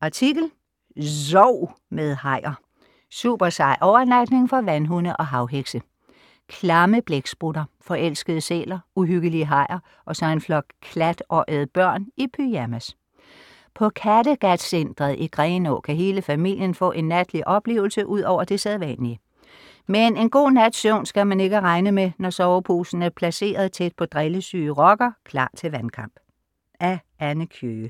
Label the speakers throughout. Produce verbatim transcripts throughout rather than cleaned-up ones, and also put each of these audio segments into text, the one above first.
Speaker 1: Artikel: Sov med hajer. Super sej overnatning for vandhunde og havhekse. Klamme blæksprutter, forelskede sæler, uhyggelige hajer og så en flok klatøjede børn i pyjamas. På Kattegat-centret i Grenaa kan hele familien få en natlig oplevelse ud over det sædvanlige. Men en god nats søvn skal man ikke regne med, når soveposen er placeret tæt på drillesyge rokker, klar til vandkamp. Af Anne Kjøge.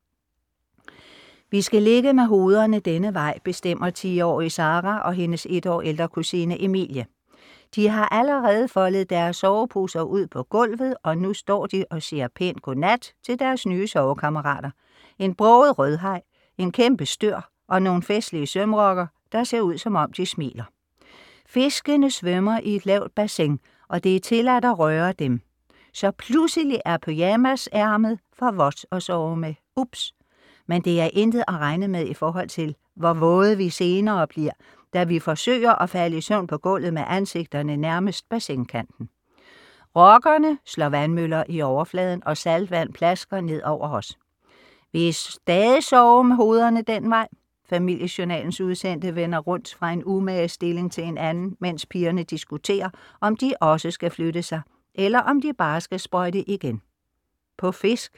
Speaker 1: Vi skal ligge med hovederne denne vej, bestemmer ti-årige Sara og hendes et år ældre kusine Emilie. De har allerede foldet deres soveposer ud på gulvet, og nu står de og siger pænt godnat til deres nye sovekammerater. En broget rødhaj, en kæmpe stør og nogle festlige sømrokker, der ser ud som om de smiler. Fiskene svømmer i et lavt bassin, og det er tilladt at røre dem. Så pludselig er pyjamasærmet for vådt at sove med. Ups! Men det er intet at regne med i forhold til, hvor våde vi senere bliver, da vi forsøger at falde i søvn på gulvet med ansigterne nærmest bassinkanten. Rokkerne slår vandmøller i overfladen, og saltvand plasker ned over os. Vi stadig sove med hovederne den vej. Familiejournalens udsendte vender rundt fra en umage stilling til en anden, mens pigerne diskuterer, om de også skal flytte sig, eller om de bare skal sprøjte igen. På fisk.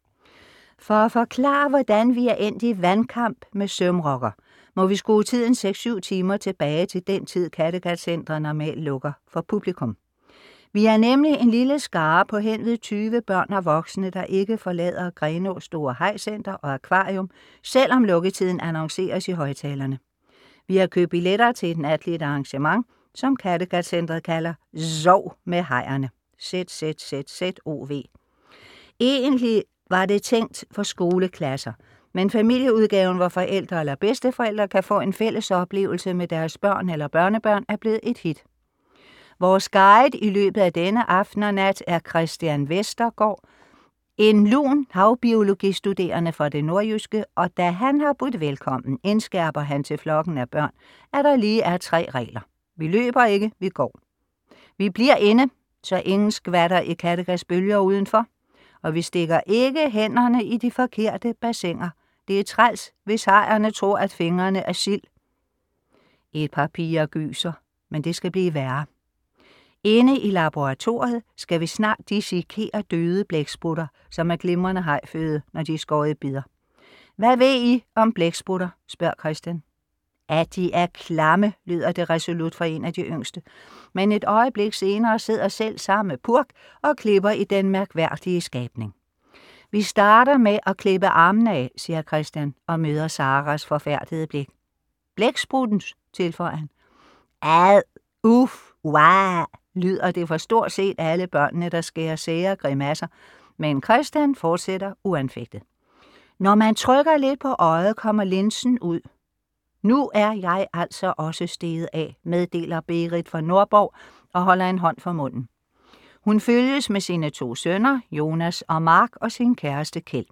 Speaker 1: For at forklare, hvordan vi er endt i vandkamp med sømrokker, må vi skrue tiden seks syv timer tilbage til den tid, Kattegat-centret normalt lukker for publikum. Vi er nemlig en lille skare på henved tyve børn og voksne, der ikke forlader Grenaa Store Hajcenter og Akvarium, selvom lukketiden annonceres i højtalerne. Vi har købt billetter til et natligt arrangement, som Kattegat-centret kalder Sov med hajerne. Z Z Z Z O V. Egentlig var det tænkt for skoleklasser, men familieudgaven, hvor forældre eller bedsteforældre kan få en fælles oplevelse med deres børn eller børnebørn, er blevet et hit. Vores guide i løbet af denne aften og nat er Christian Vestergaard, en lun havbiologistuderende fra det nordjyske, og da han har budt velkommen, indskærper han til flokken af børn, at der lige er tre regler. Vi løber ikke, vi går. Vi bliver inde, så ingen skvatter i Kattegats bølger udenfor, og vi stikker ikke hænderne i de forkerte bassiner. Det er træls, hvis hajerne tror, at fingrene er sild. Et par piger gyser, men det skal blive værre. Inde i laboratoriet skal vi snart dissekere døde blæksprutter, som er glimrende hajføde, når de er skåret i bidder. Hvad ved I om blæksprutter, spørger Christian. At de er klamme, lyder det resolut fra en af de yngste. Men et øjeblik senere sidder selv samme purk og klipper i den mærkværdige skabning. Vi starter med at klippe armene af, siger Christian, og møder Saras forfærdede blik. Blækspruttens, tilføjer han. Ad, uff, wow, lyder det for stort set alle børnene, der skærer sære grimasser, men Christian fortsætter uanfægtet. Når man trykker lidt på øjet, kommer linsen ud. Nu er jeg altså også steget af, meddeler Berit fra Nordborg og holder en hånd for munden. Hun følges med sine to sønner, Jonas og Mark, og sin kæreste Kjeld.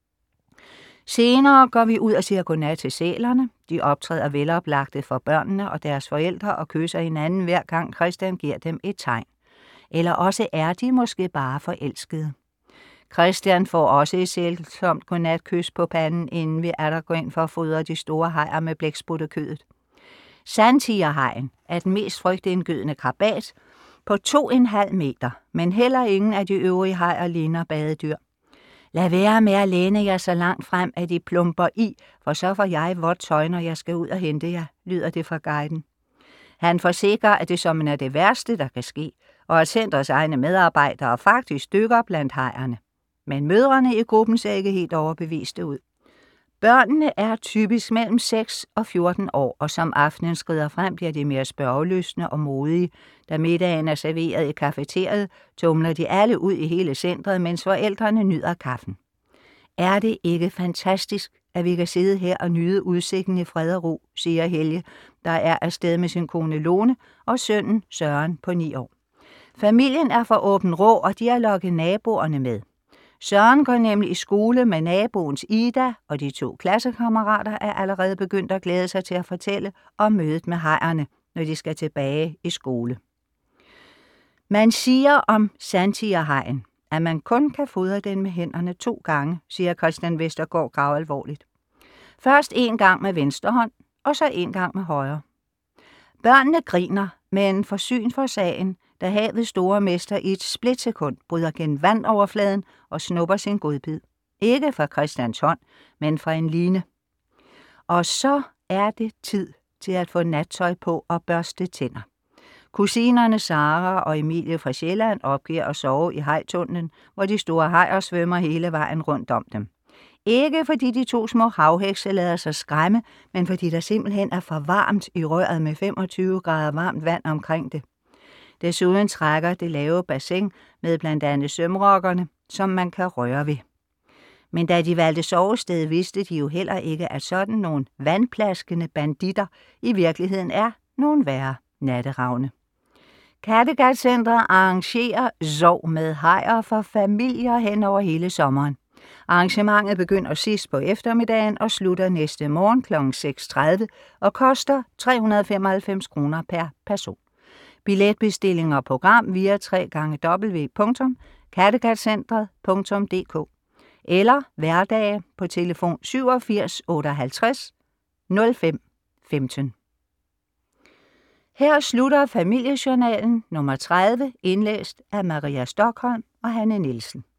Speaker 1: Senere går vi ud og siger godnat til sælerne. De optræder veloplagte for børnene og deres forældre og kysser hinanden hver gang Christian giver dem et tegn. Eller også er de måske bare forelskede. Christian får også et sælsomt godnatkys på panden, inden vi er der går ind for at fodre de store hajer med blækspruttekødet. Sandtigerhajen er den mest frygtindgydende krabat på to komma fem meter, men heller ingen af de øvrige hajer ligner badedyr. Lad være med at læne jer så langt frem, at I plumper i, for så får jeg vådt tøj, når jeg skal ud og hente jer, lyder det fra guiden. Han forsikrer, at det som er det værste, der kan ske, og at centrets egne medarbejdere faktisk dykker blandt hajerne. Men mødrene i gruppen ser ikke helt overbeviste ud. Børnene er typisk mellem seks og fjorten år, og som aftenen skrider frem, bliver de mere spørgelystne og modige. Da middagen er serveret i kafeteriet, tumler de alle ud i hele centret, mens forældrene nyder kaffen. Er det ikke fantastisk, at vi kan sidde her og nyde udsigten i fred og ro, siger Helge, der er afsted med sin kone Lone og sønnen Søren på ni år. Familien er for åben rå, og de har lokket naboerne med. Søren går nemlig i skole med naboens Ida, og de to klassekammerater er allerede begyndt at glæde sig til at fortælle om mødet med hajerne, når de skal tilbage i skole. Man siger om sandtigerhajen, at man kun kan fodre den med hænderne to gange, siger Christian Vestergaard gravalvorligt. Først en gang med venstre hånd, og så en gang med højre. Børnene griner, men får syn for sagen, da havets store mester i et splitsekund bryder gennem vandoverfladen og snupper sin godbid. Ikke fra Christians hånd, men fra en line. Og så er det tid til at få nattøj på og børste tænder. Kusinerne Sara og Emilie fra Sjælland opgiver at sove i hajtunnelen, hvor de store hajer svømmer hele vejen rundt om dem. Ikke fordi de to små havhekse lader sig skræmme, men fordi der simpelthen er for varmt i røret med femogtyve grader varmt vand omkring det. Desuden trækker det lave bassin med blandt andet sømrokkerne, som man kan røre ved. Men da de valgte sovested, vidste de jo heller ikke, at sådan nogle vandplaskende banditter i virkeligheden er nogle værre natteravne. Kattegat-centret arrangerer sov med hajer for familier hen over hele sommeren. Arrangementet begynder sidst på eftermiddagen og slutter næste morgen klokken seks tredive og koster tre hundrede og femoghalvfems kroner per person. Billetbestilling og program via w w w punktum kattegatcentret punktum d k eller hverdage på telefon syvogfirs otteoghalvtreds nul fem femten. Her slutter familiejournalen nummer tredive, indlæst af Maria Stokholm og Hanne Nielsen.